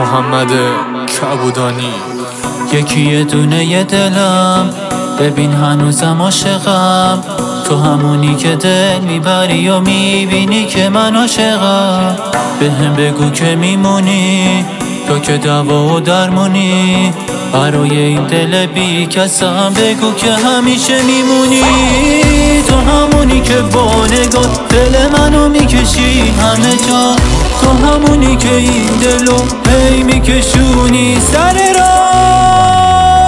محمد کبودانی. یکی دونه دلم، ببین هنوزم عاشقم. تو همونی که دل میبری و میبینی که من عاشقم. بهم بگو که میمونی، تو که دوا و درمونی. برای این دل بی کسم بگو که همیشه میمونی. تو همونی که با نگاه دل منو میکشی همه جا. تو همونی که این دلو هی میکشونی سر راه.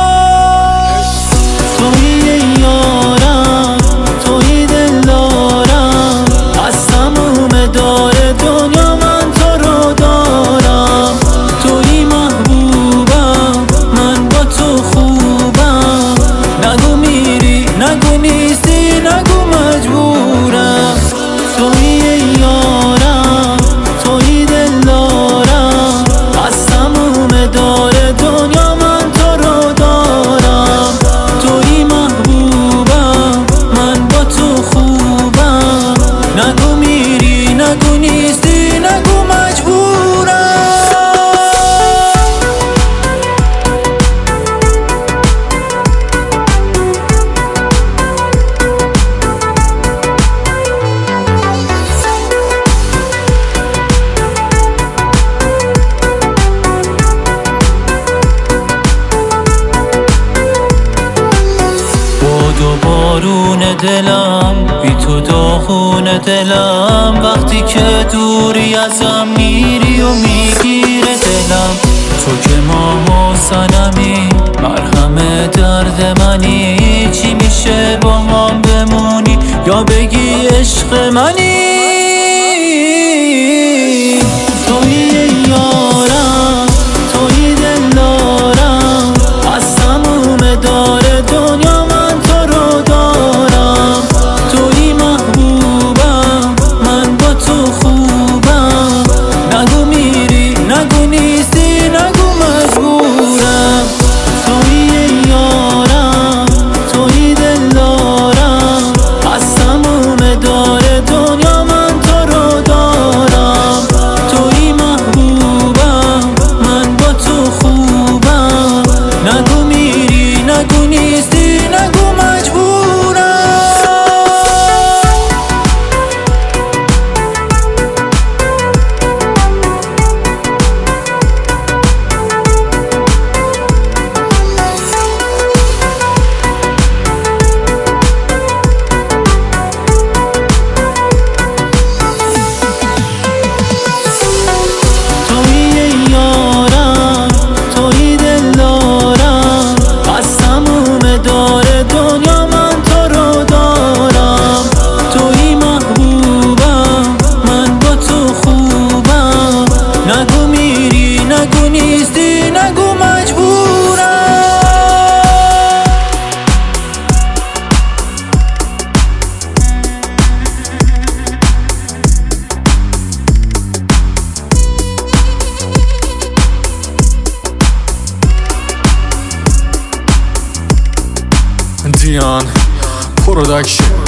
تویی یارم، تویی دلدارم، از تموم دار دنیا من تو رو دارم. تویی محبوبم، من با تو خوبم. نگو میری، نگو نیستی، نگو مجبورم. تویی یارم، تویی دلدارم، از تموم دار دنیا من تو رو دارم. تویی محبوبم، من با تو خوبم. نگو میری، نگو نیستی، نگو مجبورم. و بارون دلم، بی تو داغون دلم. وقتی که دوری ازم میری و میگیره دلم. تو که ماه و صنمی، مرهم درد منی. چی میشه با هم بمونی یا بگی عشق منی؟ تویی یارم، تویی دلدارم، از تموم دار دنیا من تو رو دارم. تویی محبوبم، من با تو خوبم. نگو میری، نگو نیستی، نگو مجبورم. تویی یارم، تویی دلدارم، از تموم دار دنیا من تو رو دارم. تویی محبوبم، من با تو خوبم. نگو میری، نگو نیستی، نگو مجبورم. تویی یارم، تویی دلدارم، از تموم دار دنیا من تو رو دارم. تویی محبوبم، من با تو خوبم. نگو میری، نگو نیستی، نگو مجبورم. دیان پروداکشن.